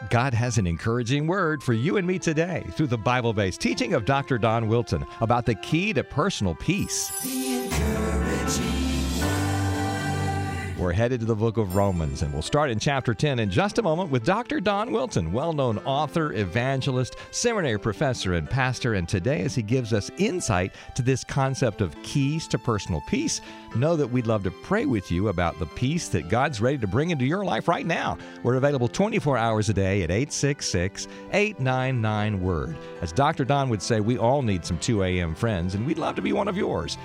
God has an encouraging word for you and me today through the Bible-based teaching of Dr. Don Wilson about the key to personal peace. We're headed to the book of Romans, and we'll start in chapter 10 in just a moment with Dr. Don Wilson, well-known author, evangelist, seminary professor, and pastor. And today, as he gives us insight to this concept of keys to personal peace, know that we'd love to pray with you about the peace that God's ready to bring into your life right now. We're available 24 hours a day at 866-899-WORD. As Dr. Don would say, we all need some 2 a.m. friends, and we'd love to be one of yours.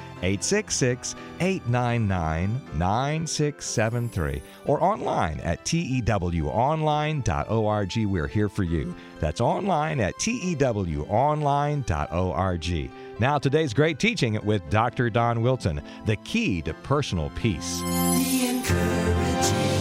866-899-9673 or online at tewonline.org. We're here for you. That's online at tewonline.org. Now, today's great teaching with Dr. Don Wilson, the key to personal peace. The encouraging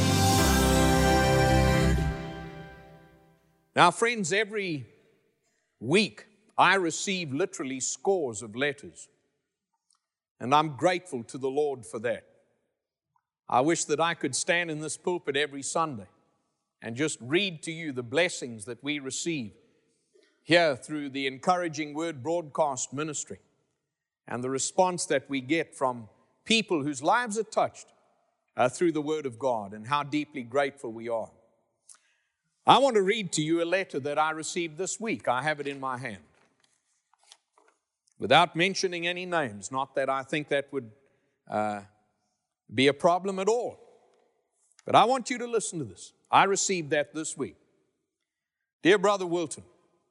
word. Now, friends, every week I receive literally scores of letters, and I'm grateful to the Lord for that. I wish that I could stand in this pulpit every Sunday and just read to you the blessings that we receive here through the Encouraging Word broadcast ministry and the response that we get from people whose lives are touched through the Word of God, and how deeply grateful we are. I want to read to you a letter that I received this week. I have it in my hand. Without mentioning any names, not that I think that would be a problem at all. But I want you to listen to this. I received that this week. Dear Brother Wilton,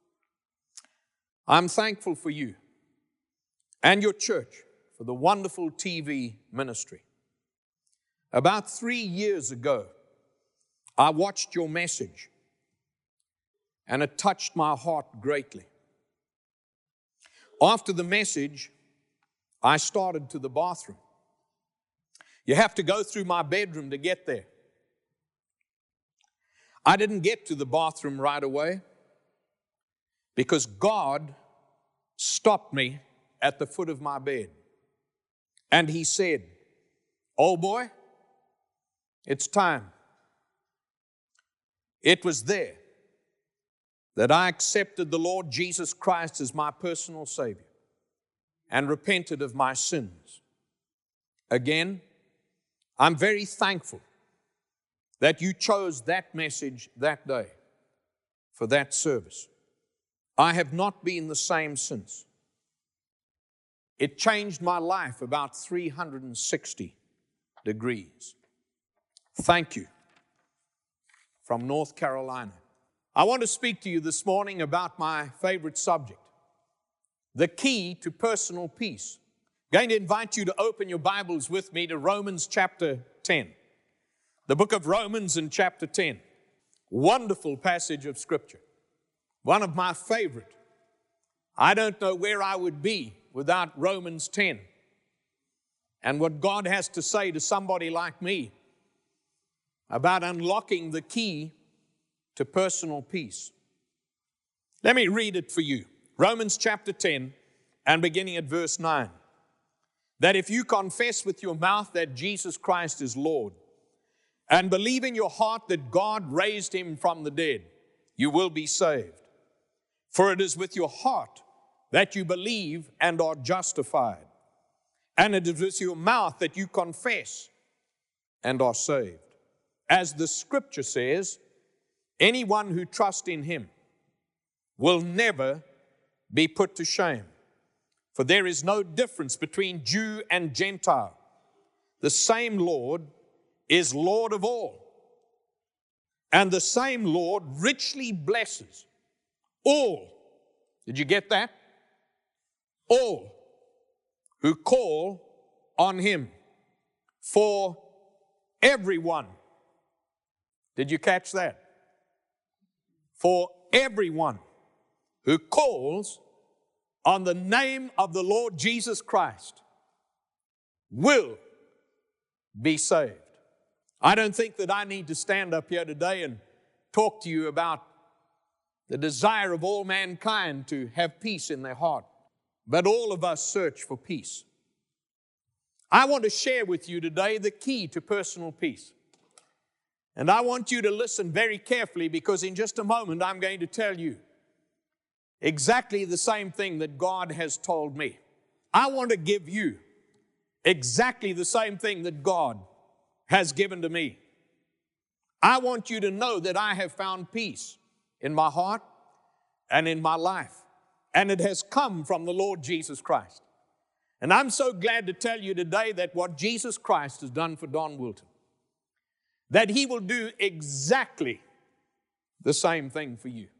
I'm thankful for you and your church for the wonderful TV ministry. About 3 years ago, I watched your message, and it touched my heart greatly. After the message, I started to the bathroom. You have to go through my bedroom to get there. I didn't get to the bathroom right away because God stopped me at the foot of my bed. And He said, "Oh boy, it's time." It was there that I accepted the Lord Jesus Christ as my personal Savior and repented of my sins. Again, I'm very thankful that you chose that message that day for that service. I have not been the same since. It changed my life about 360 degrees. Thank you. From North Carolina. I want to speak to you this morning about my favorite subject, the key to personal peace. I'm going to invite you to open your Bibles with me to Romans chapter 10. The book of Romans in chapter 10. Wonderful passage of Scripture. One of my favorite. I don't know where I would be without Romans 10 and what God has to say to somebody like me about unlocking the key to personal peace. Let me read it for you. Romans chapter 10 and beginning at verse 9. That if you confess with your mouth that Jesus Christ is Lord and believe in your heart that God raised Him from the dead, you will be saved. For it is with your heart that you believe and are justified, and it is with your mouth that you confess and are saved. As the Scripture says, anyone who trusts in Him will never be put to shame. For there is no difference between Jew and Gentile. The same Lord is Lord of all. And the same Lord richly blesses all. Did you get that? All who call on Him. For everyone. Did you catch that? For everyone who calls on the name of the Lord Jesus Christ will be saved. I don't think that I need to stand up here today and talk to you about the desire of all mankind to have peace in their heart. But all of us search for peace. I want to share with you today the key to personal peace. And I want you to listen very carefully, because in just a moment I'm going to tell you exactly the same thing that God has told me. I want to give you exactly the same thing that God has given to me. I want you to know that I have found peace in my heart and in my life, and it has come from the Lord Jesus Christ. And I'm so glad to tell you today that what Jesus Christ has done for Don Wilton, that He will do exactly the same thing for you.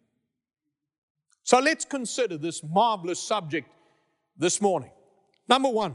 So let's consider this marvelous subject this morning. Number one,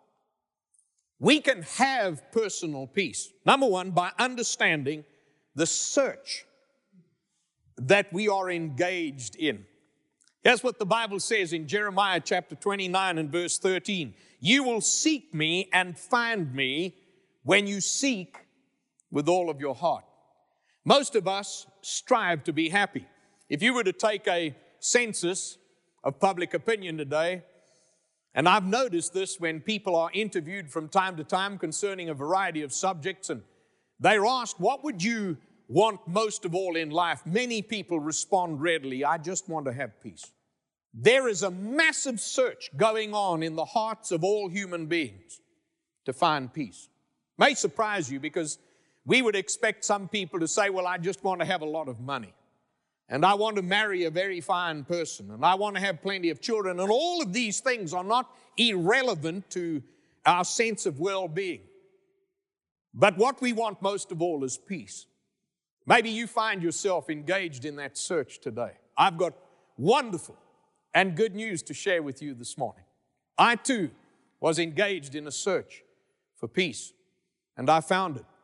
we can have personal peace. Number one, by understanding the search that we are engaged in. Here's what the Bible says in Jeremiah chapter 29 and verse 13. You will seek me and find me when you seek with all of your heart. Most of us strive to be happy. If you were to take a census of public opinion today, and I've noticed this when people are interviewed from time to time concerning a variety of subjects, and they're asked, what would you want most of all in life? Many people respond readily, I just want to have peace. There is a massive search going on in the hearts of all human beings to find peace. It may surprise you, because we would expect some people to say, well, I just want to have a lot of money, and I want to marry a very fine person, and I want to have plenty of children, and all of these things are not irrelevant to our sense of well-being. But what we want most of all is peace. Maybe you find yourself engaged in that search today. I've got wonderful and good news to share with you this morning. I too was engaged in a search for peace, and I found it.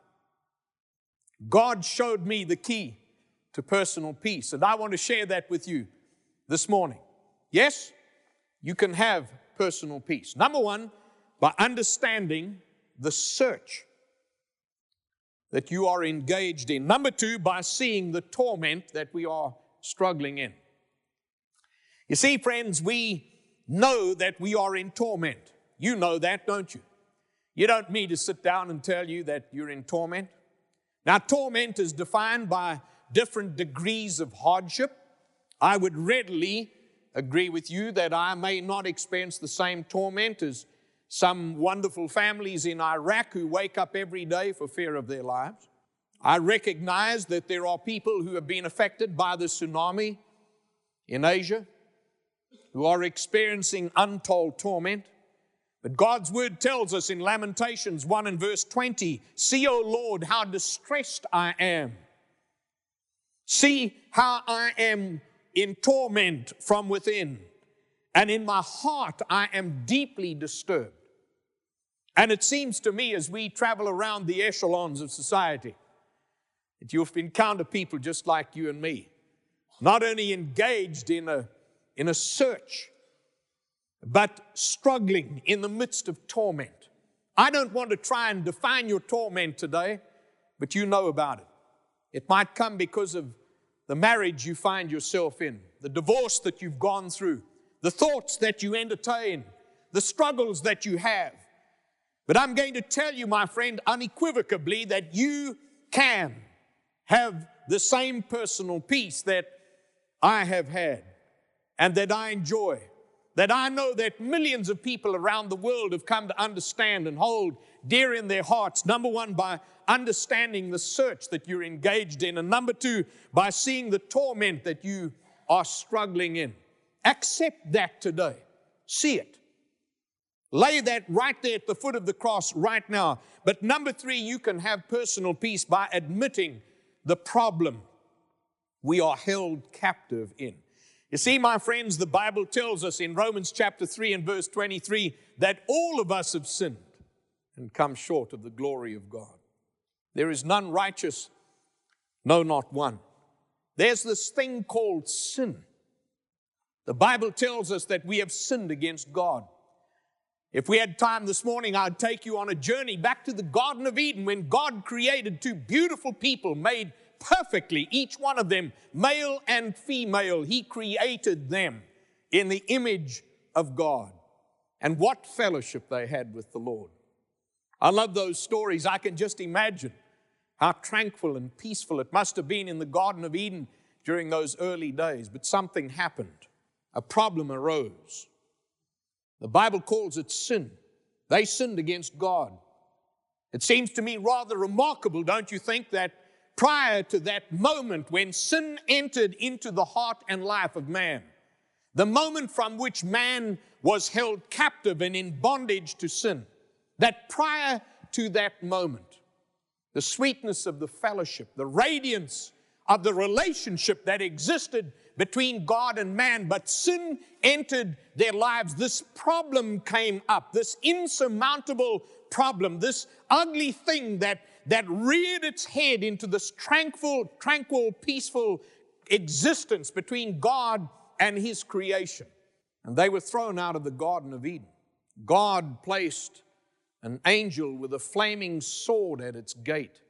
God showed me the key to personal peace, and I want to share that with you this morning. Yes, you can have personal peace. Number one, by understanding the search that you are engaged in. Number two, by seeing the torment that we are struggling in. You see, friends, we know that we are in torment. You know that, don't you? You don't need to sit down and tell you that you're in torment. Now, torment is defined by different degrees of hardship. I would readily agree with you that I may not experience the same torment as some wonderful families in Iraq who wake up every day for fear of their lives. I recognize that there are people who have been affected by the tsunami in Asia who are experiencing untold torment. But God's word tells us in Lamentations 1 and verse 20, see, O Lord, how distressed I am. See how I am in torment from within, and in my heart I am deeply disturbed. And it seems to me as we travel around the echelons of society that you'll encounter people just like you and me, not only engaged in a search, but struggling in the midst of torment. I don't want to try and define your torment today, but you know about it. It might come because of the marriage you find yourself in, the divorce that you've gone through, the thoughts that you entertain, the struggles that you have. But I'm going to tell you, my friend, unequivocally that you can have the same personal peace that I have had and that I enjoy, that I know that millions of people around the world have come to understand and hold dear in their hearts. Number one, by understanding the search that you're engaged in. And number two, by seeing the torment that you are struggling in. Accept that today. See it. Lay that right there at the foot of the cross right now. But number three, you can have personal peace by admitting the problem we are held captive in. You see, my friends, the Bible tells us in Romans chapter 3 and verse 23 that all of us have sinned and come short of the glory of God. There is none righteous, no, not one. There's this thing called sin. The Bible tells us that we have sinned against God. If we had time this morning, I'd take you on a journey back to the Garden of Eden when God created two beautiful people made perfectly, each one of them, male and female. He created them in the image of God. And what fellowship they had with the Lord. I love those stories. I can just imagine How tranquil and peaceful it must have been in the Garden of Eden during those early days. But something happened. A problem arose. The Bible calls it sin. They sinned against God. It seems to me rather remarkable, don't you think, that prior to that moment when sin entered into the heart and life of man, the moment from which man was held captive and in bondage to sin, that prior to that moment, the sweetness of the fellowship, the radiance of the relationship that existed between God and man, but sin entered their lives. This problem came up, this insurmountable problem, this ugly thing that reared its head into this tranquil, peaceful existence between God and His creation. And they were thrown out of the Garden of Eden. God placed an angel with a flaming sword at its gate.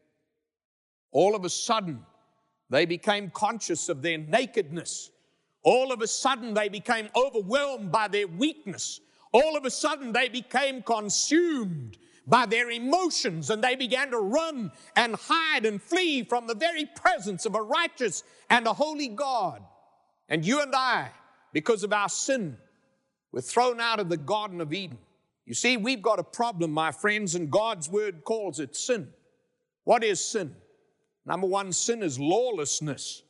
All of a sudden, they became conscious of their nakedness. All of a sudden, they became overwhelmed by their weakness. All of a sudden, they became consumed by their emotions, and they began to run and hide and flee from the very presence of a righteous and a holy God. And you and I, because of our sin, were thrown out of the Garden of Eden. You see, we've got a problem, my friends, and God's Word calls it sin. What is sin? Number one, sin is lawlessness.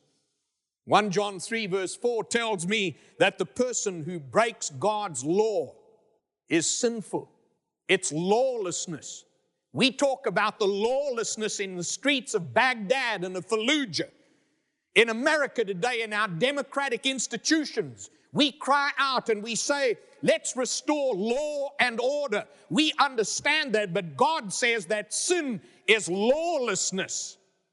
1 John 3 verse 4 tells me that the person who breaks God's law is sinful. It's lawlessness. We talk about the lawlessness in the streets of Baghdad and of Fallujah. In America today, in our democratic institutions, we cry out and we say, let's restore law and order. We understand that, but God says that sin is lawlessness.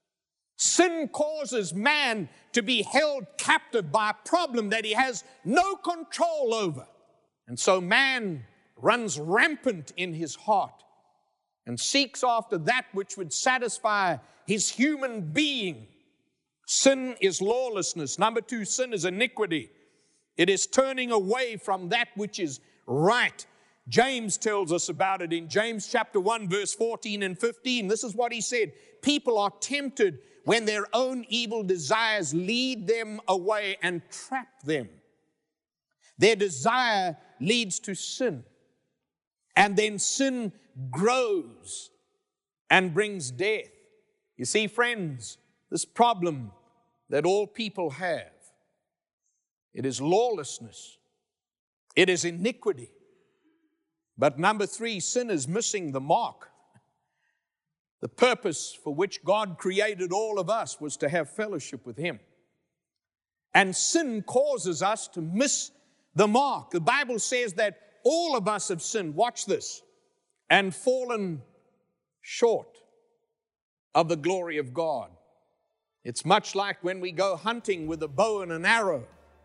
Sin causes man to be held captive by a problem that he has no control over. And so man runs rampant in his heart and seeks after that which would satisfy his human being. Sin is lawlessness. Number two, sin is iniquity. It is turning away from that which is right. James tells us about it in James chapter 1, verse 14 and 15. This is what he said. People are tempted when their own evil desires lead them away and trap them. Their desire leads to sin. And then sin grows and brings death. You see, friends, this problem that all people have, it is lawlessness. It is iniquity. But number three, sin is missing the mark. The purpose for which God created all of us was to have fellowship with Him. And sin causes us to miss the mark. The Bible says that all of us have sinned, watch this, and fallen short of the glory of God. It's much like when we go hunting with a bow and an arrow.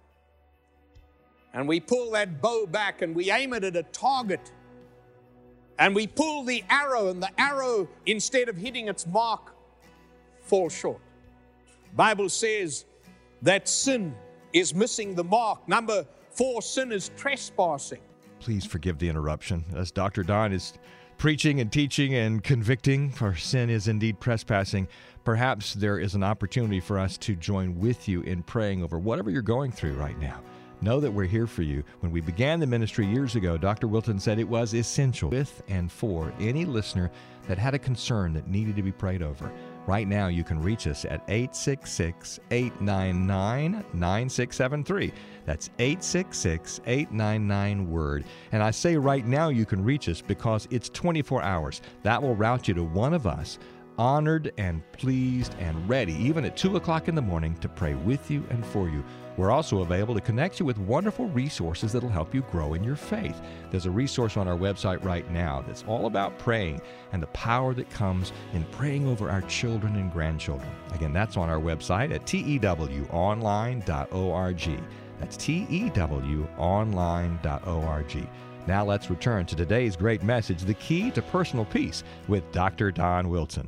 And we pull that bow back and we aim it at a target. And we pull the arrow, and the arrow, instead of hitting its mark, falls short. The Bible says that sin is missing the mark. Number four, sin is trespassing. Please forgive the interruption. As Dr. Don is preaching and teaching and convicting, for sin is indeed trespassing, perhaps there is an opportunity for us to join with you in praying over whatever you're going through right now. Know that we're here for you. When we began the ministry years ago, Dr. Wilton said it was essential with and for any listener that had a concern that needed to be prayed over. Right now, you can reach us at 866-899-9673. That's 866-899-WORD. And I say right now you can reach us because it's 24 hours. That will route you to one of us, honored and pleased and ready, even at 2 o'clock in the morning, to pray with you and for you. We're also available to connect you with wonderful resources that will help you grow in your faith. There's a resource on our website right now that's all about praying and the power that comes in praying over our children and grandchildren. Again, that's on our website at tewonline.org. That's tewonline.org. Now let's return to today's great message, The Key to Personal Peace, with Dr. Don Wilton.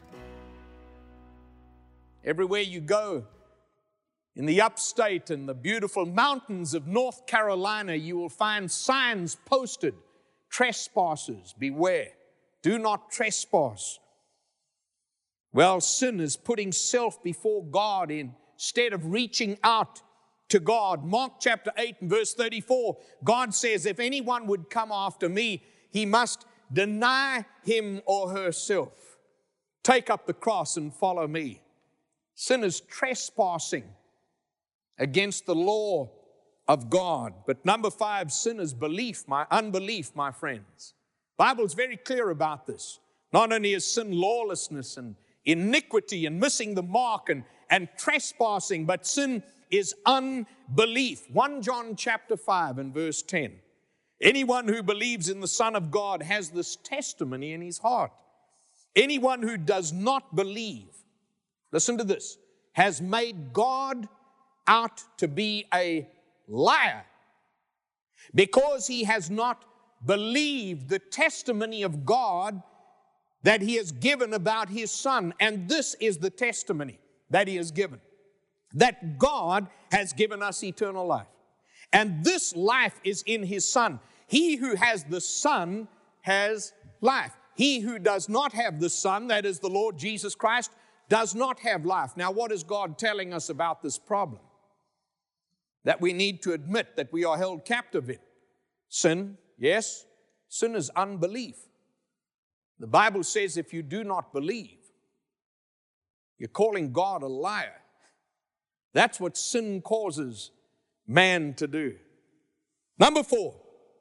Everywhere you go, in the upstate and the beautiful mountains of North Carolina, you will find signs posted, trespassers, beware, do not trespass. Well, sin is putting self before God instead of reaching out to God. Mark chapter 8 and verse 34, God says, if anyone would come after me, he must deny him or herself, take up the cross and follow me. Sin is trespassing against the law of God. But number 5, sin is unbelief, my friends. The Bible's very clear about this. Not only is sin lawlessness and iniquity and missing the mark and trespassing, but sin is unbelief. 1 John chapter 5 and verse 10. Anyone who believes in the Son of God has this testimony in his heart. Anyone who does not believe, listen to this, has made God out to be a liar, because he has not believed the testimony of God that he has given about his Son. And this is the testimony that he has given, that God has given us eternal life. And this life is in his Son. He who has the Son has life. He who does not have the Son, that is the Lord Jesus Christ, does not have life. Now, what is God telling us about this problem? That we need to admit that we are held captive in. Sin, yes, sin is unbelief. The Bible says if you do not believe, you're calling God a liar. That's what sin causes man to do. Number four.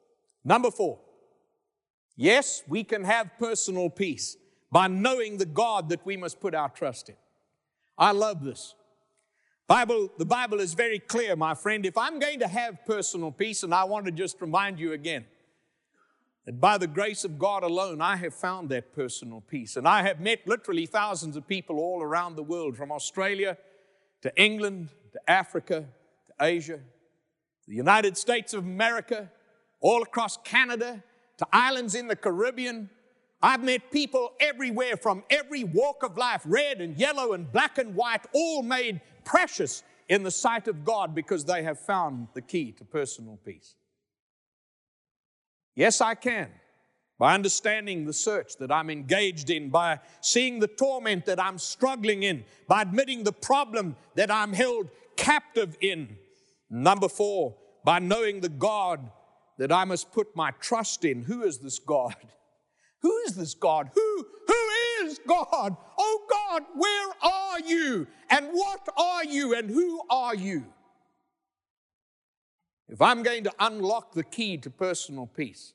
Yes, we can have personal peace by knowing the God that we must put our trust in. I love this. The Bible is very clear, my friend. If I'm going to have personal peace, and I want to just remind you again, that by the grace of God alone, I have found that personal peace. And I have met literally thousands of people all around the world, from Australia to England, to Africa, to Asia, the United States of America, all across Canada, to islands in the Caribbean. I've met people everywhere from every walk of life, red and yellow and black and white, all made precious in the sight of God because they have found the key to personal peace. Yes, I can. By understanding the search that I'm engaged in, by seeing the torment that I'm struggling in, by admitting the problem that I'm held captive in. Number 4, by knowing the God that I must put my trust in. Who is this God? Who is this God? Who is God? Oh God, where are you? And what are you? And who are you? If I'm going to unlock the key to personal peace,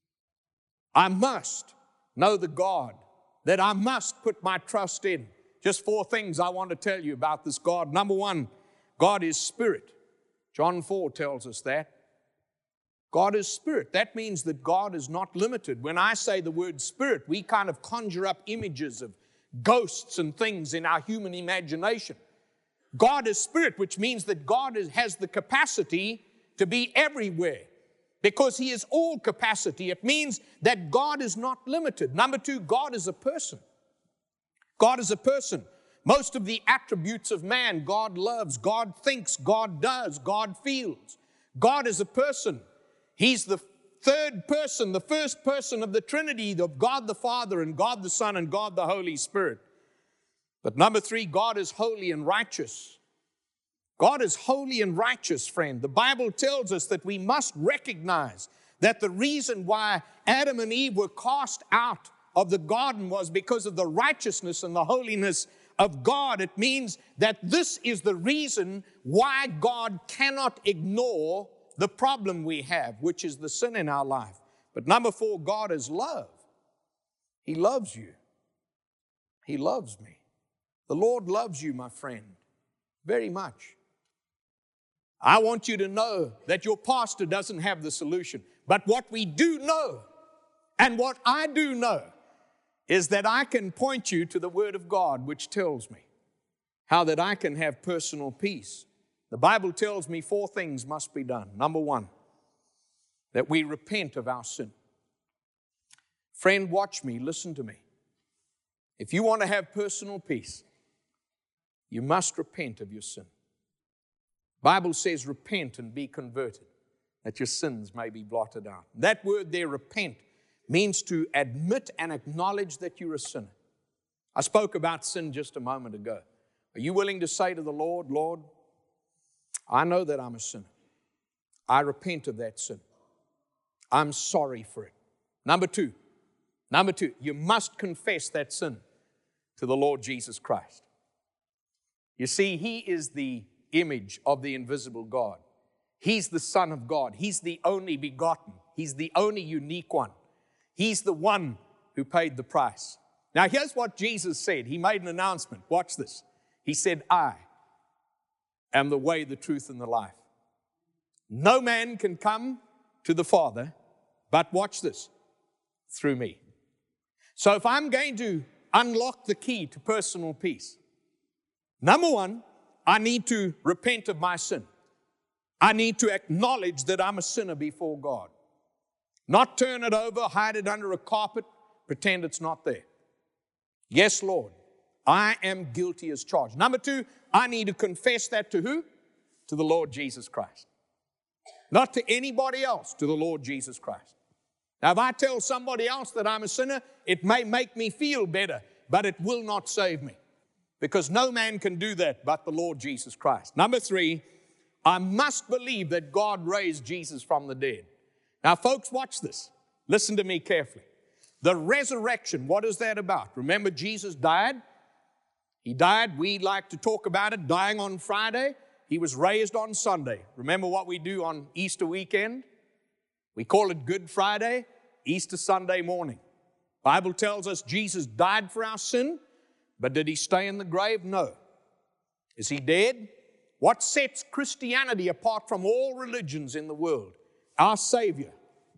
I must know the God that I must put my trust in. Just 4 things I want to tell you about this God. Number 1, God is spirit. John 4 tells us that. God is spirit. That means that God is not limited. When I say the word spirit, we kind of conjure up images of ghosts and things in our human imagination. God is spirit, which means that God has the capacity to be everywhere because He is all capacity. It means that God is not limited. Number 2, God is a person. God is a person. Most of the attributes of man, God loves, God thinks, God does, God feels. God is a person. He's the third person, the first person of the Trinity of God the Father and God the Son and God the Holy Spirit. But number 3, God is holy and righteous. God is holy and righteous, friend. The Bible tells us that we must recognize that the reason why Adam and Eve were cast out of the garden was because of the righteousness and the holiness of God. It means that this is the reason why God cannot ignore the problem we have, which is the sin in our life. But number 4, God is love. He loves you. He loves me. The Lord loves you, my friend, very much. I want you to know that your pastor doesn't have the solution. But what we do know, and what I do know, is that I can point you to the Word of God, which tells me how that I can have personal peace. The Bible tells me 4 things must be done. Number 1, that we repent of our sin. Friend, watch me, listen to me. If you want to have personal peace, you must repent of your sin. The Bible says repent and be converted, that your sins may be blotted out. That word there, repent, means to admit and acknowledge that you're a sinner. I spoke about sin just a moment ago. Are you willing to say to the Lord, Lord, I know that I'm a sinner. I repent of that sin. I'm sorry for it. Number two, you must confess that sin to the Lord Jesus Christ. You see, He is the image of the invisible God. He's the Son of God. He's the only begotten. He's the only unique one. He's the one who paid the price. Now, here's what Jesus said. He made an announcement. Watch this. He said, I am the way, the truth, and the life. No man can come to the Father, but watch this, through me. So if I'm going to unlock the key to personal peace, number one, I need to repent of my sin. I need to acknowledge that I'm a sinner before God. Not turn it over, hide it under a carpet, pretend it's not there. Yes, Lord, I am guilty as charged. Number two, I need to confess that to who? To the Lord Jesus Christ. Not to anybody else, to the Lord Jesus Christ. Now, if I tell somebody else that I'm a sinner, it may make me feel better, but it will not save me. Because no man can do that but the Lord Jesus Christ. Number three, I must believe that God raised Jesus from the dead. Now, folks, watch this. Listen to me carefully. The resurrection, what is that about? Remember, Jesus died. He died. We like to talk about it, dying on Friday. He was raised on Sunday. Remember what we do on Easter weekend? We call it Good Friday, Easter Sunday morning. Bible tells us Jesus died for our sin, but did He stay in the grave? No. Is He dead? What sets Christianity apart from all religions in the world? Our Savior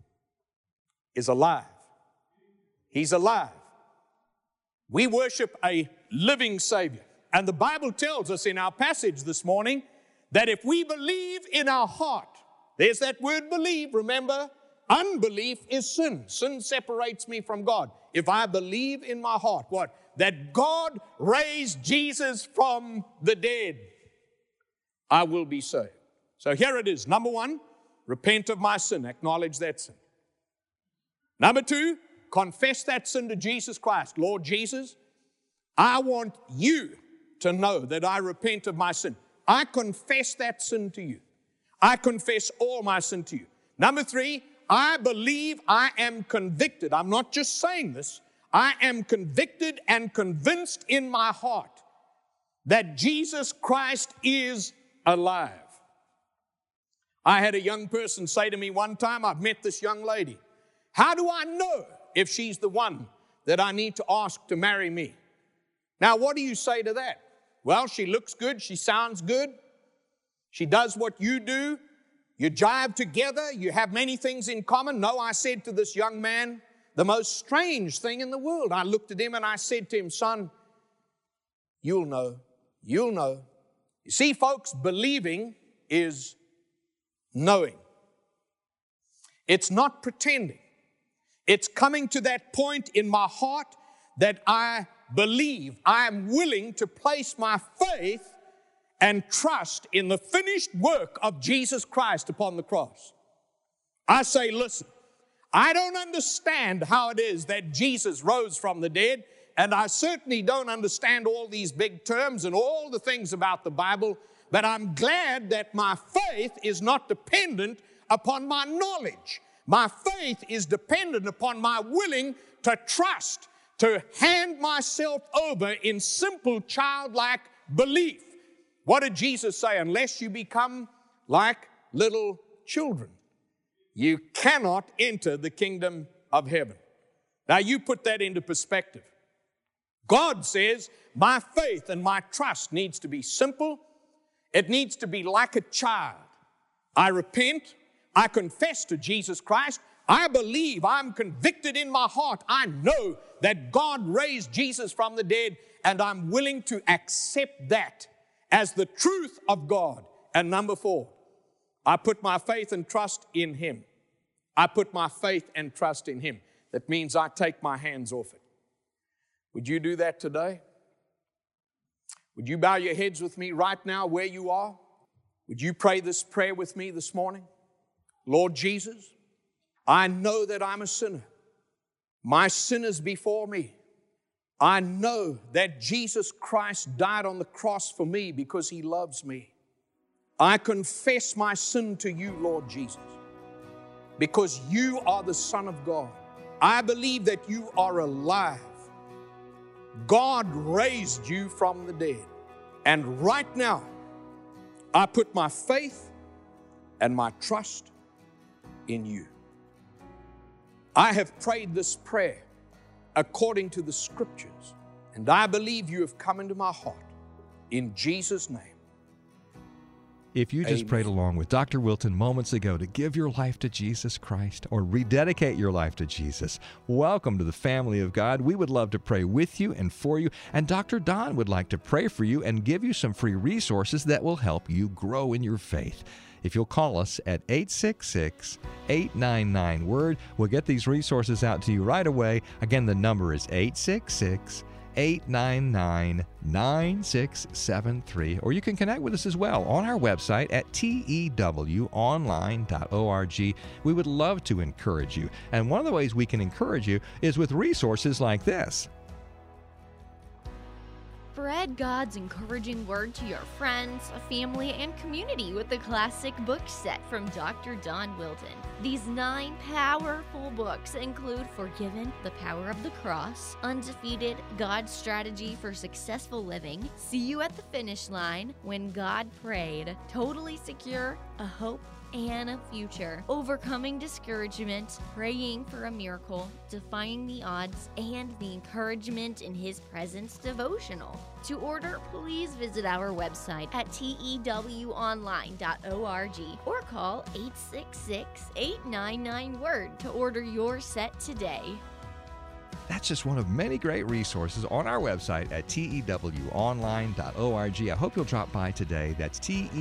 is alive. He's alive. We worship a living Savior. And the Bible tells us in our passage this morning that if we believe in our heart, there's that word believe, remember? Unbelief is sin. Sin separates me from God. If I believe in my heart, what? That God raised Jesus from the dead, I will be saved. So here it is. Number one, repent of my sin. Acknowledge that sin. Number two, confess that sin to Jesus Christ. Lord Jesus, I want you to know that I repent of my sin. I confess that sin to you. I confess all my sin to you. Number three, I believe I am convicted. I'm not just saying this. I am convicted and convinced in my heart that Jesus Christ is alive. I had a young person say to me one time, I've met this young lady. How do I know if she's the one that I need to ask to marry me? Now, what do you say to that? Well, she looks good. She sounds good. She does what you do. You jive together. You have many things in common. No, I said to this young man, the most strange thing in the world. I looked at him and I said to him, son, you'll know. You'll know. You see, folks, believing is knowing. It's not pretending. It's coming to that point in my heart that I believe. I am willing to place my faith and trust in the finished work of Jesus Christ upon the cross. I say, listen, I don't understand how it is that Jesus rose from the dead, and I certainly don't understand all these big terms and all the things about the Bible, but I'm glad that my faith is not dependent upon my knowledge. My faith is dependent upon my willing to trust, to hand myself over in simple childlike belief. What did Jesus say? Unless you become like little children, you cannot enter the kingdom of heaven. Now you put that into perspective. God says my faith and my trust needs to be simple. It needs to be like a child. I repent. I confess to Jesus Christ. I believe. I'm convicted in my heart. I know that God raised Jesus from the dead, and I'm willing to accept that as the truth of God. And number four, I put my faith and trust in Him. I put my faith and trust in Him. That means I take my hands off it. Would you do that today? Would you bow your heads with me right now where you are? Would you pray this prayer with me this morning? Lord Jesus, I know that I'm a sinner. My sin is before me. I know that Jesus Christ died on the cross for me because He loves me. I confess my sin to You, Lord Jesus, because You are the Son of God. I believe that You are alive. God raised You from the dead. And right now, I put my faith and my trust in You. I have prayed this prayer according to the Scriptures, and I believe You have come into my heart. In Jesus' name. If you just Amen. prayed along with Dr. Wilton moments ago to give your life to Jesus Christ or rededicate your life to Jesus, welcome to the family of God. We would love to pray with you and for you, and Dr. Don would like to pray for you and give you some free resources that will help you grow in your faith. If you'll call us at 866-899-WORD, we'll get these resources out to you right away. Again, the number is 866-899-9673, or you can connect with us as well on our website at tewonline.org. We would love to encourage you, and one of the ways we can encourage you is with resources like this. Spread God's encouraging word to your friends, family, and community with the classic book set from Dr. Don Wilton. These 9 powerful books include Forgiven, The Power of the Cross, Undefeated, God's Strategy for Successful Living, See You at the Finish Line, When God Prayed, Totally Secure, A Hope and a Future, Overcoming Discouragement, Praying for a Miracle, Defying the Odds, and the Encouragement in His Presence devotional. To order, please visit our website at tewonline.org or call 866-899-WORD to order your set today. That's just one of many great resources on our website at tewonline.org. I hope you'll drop by today. That's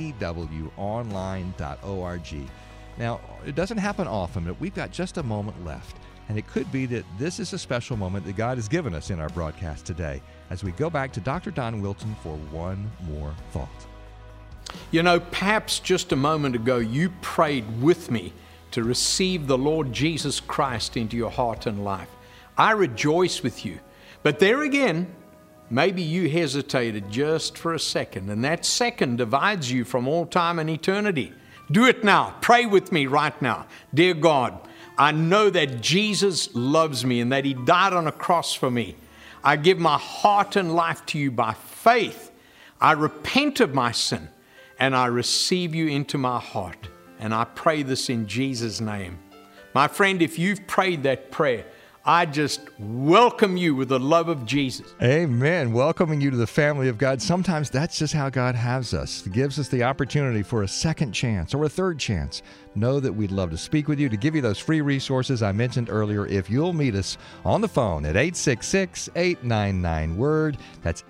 tewonline.org. Now, it doesn't happen often, but we've got just a moment left. And it could be that this is a special moment that God has given us in our broadcast today as we go back to Dr. Don Wilton for one more thought. You know, perhaps just a moment ago you prayed with me to receive the Lord Jesus Christ into your heart and life. I rejoice with you. But there again, maybe you hesitated just for a second, and that second divides you from all time and eternity. Do it now. Pray with me right now. Dear God, I know that Jesus loves me and that He died on a cross for me. I give my heart and life to You by faith. I repent of my sin and I receive You into my heart. And I pray this in Jesus' name. My friend, if you've prayed that prayer, I just welcome you with the love of Jesus. Amen. Welcoming you to the family of God. Sometimes that's just how God has us. He gives us the opportunity for a second chance or a third chance. Know that we'd love to speak with you, to give you those free resources I mentioned earlier. If you'll meet us on the phone at 866-899-WORD, that's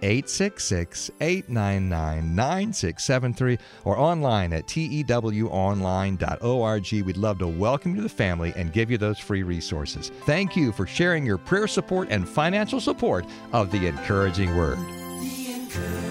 866-899-9673, or online at tewonline.org. We'd love to welcome you to the family and give you those free resources. Thank you for sharing your prayer support and financial support of the Encouraging Word.